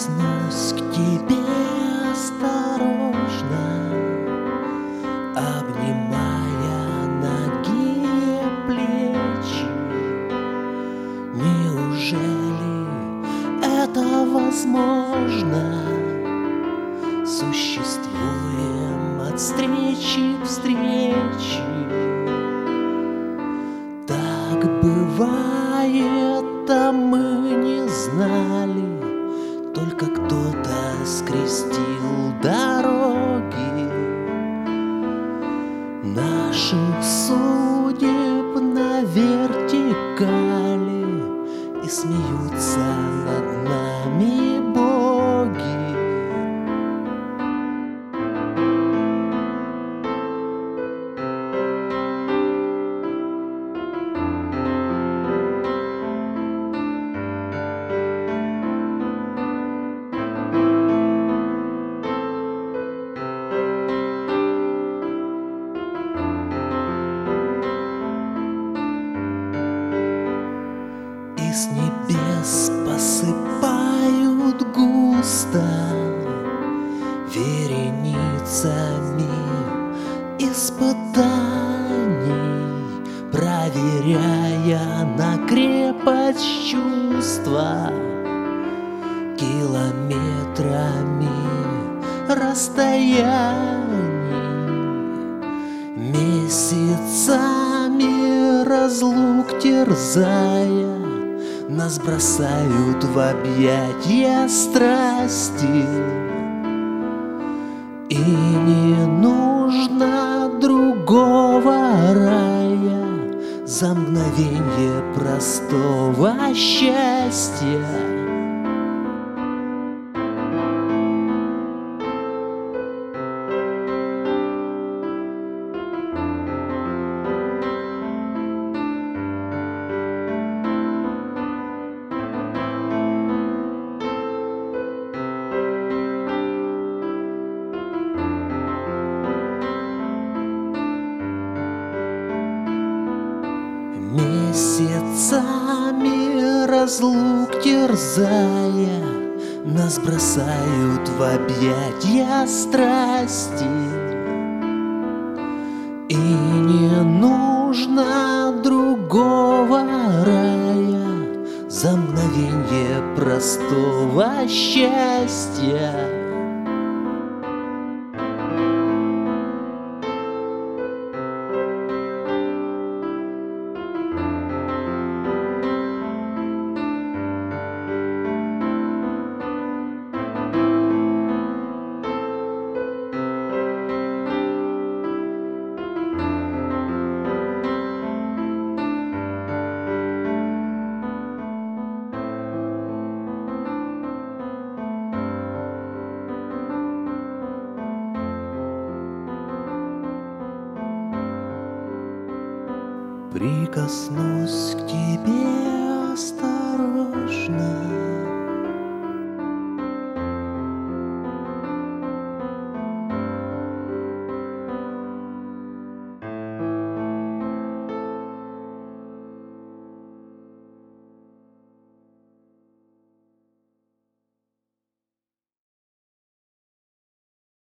Прикоснусь к тебе осторожно, обнимая ноги, плечи. Неужели это возможно? Существуем от встречи к встрече. Так бывает, а мы не знали. Только кто-то скрестил дороги наших судеб на вертикали, и смеются над нами боги. С небес посыпают густо вереницами испытаний, проверяя на крепость чувства километрами расстояний, месяцами разлук терзая. Нас бросают в объятия страсти, и не нужно другого рая за мгновенье простого счастья. Месяцами разлук терзая, нас бросают в объятия страсти, и не нужно другого рая за мгновенье простого счастья. Прикоснусь к тебе осторожно,